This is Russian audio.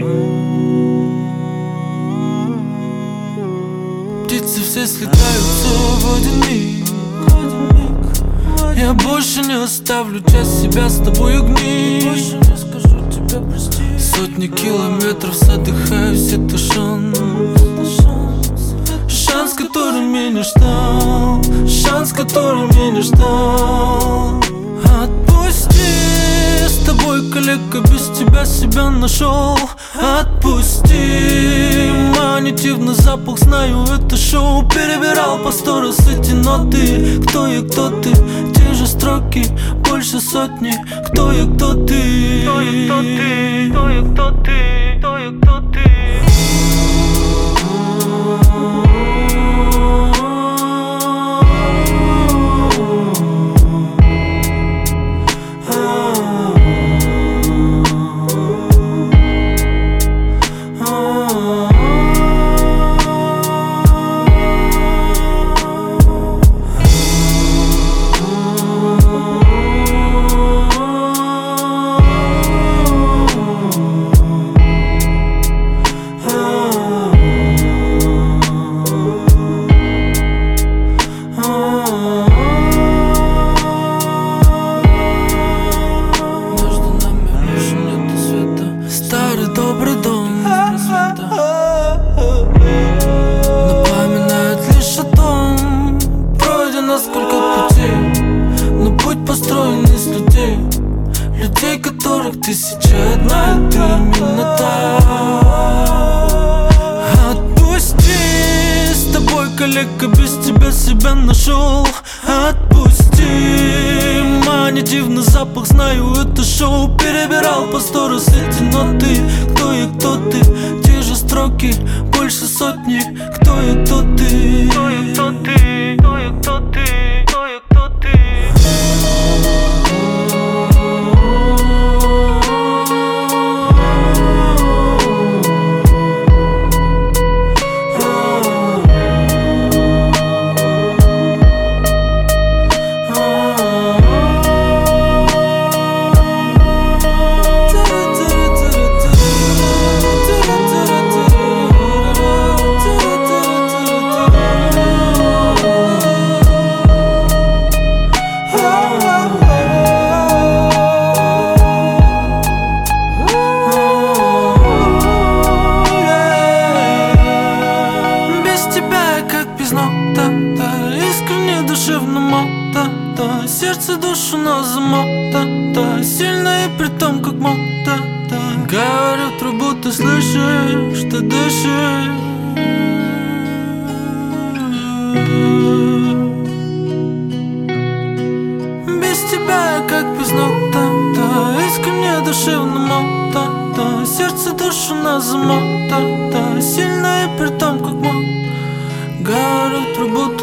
Птицы все слетаются в один миг. Я больше не оставлю часть себя с тобой гнить. Сотни километров задыхаюсь, это шанс. Шанс, который меня не ждал. Шанс, который меня не ждал. Отпусти, с тобой, коллега, без тебя себя нашел. Отпусти, манитивный запах, знаю, это шоу. Перебирал по 100 раз эти ноты. Кто я, кто ты, те же строки, больше сотни. Кто я, кто ты, кто я, кто ты, кто я, кто ты, кто я, кто ты. Добрый дом напоминает лишь о том, пройдено сколько путей, но путь построен из людей. Людей, которых тысяча одна, и ты именно та. Отпусти, с тобой, коллега, без тебя себя нашел. Отпусти, манитивный запах, знаю, это шоу. Перебирал по 100 раз эти ноты. Кто я, кто ты, те же строки, больше сотни. Кто я, кто ты, кто я, кто ты, кто я, кто ты, кто я, кто ты. Искренне, душевно, да, сердце, душу на замок, да, сильно и при том, как мог, да. Говорю в трубу, ты слышишь, ты дышишь. Без тебя я как без ног, да, искренне, душевно, да, сердце, душу на замок, да, сильно и при том, как мог. Говорю в трубу,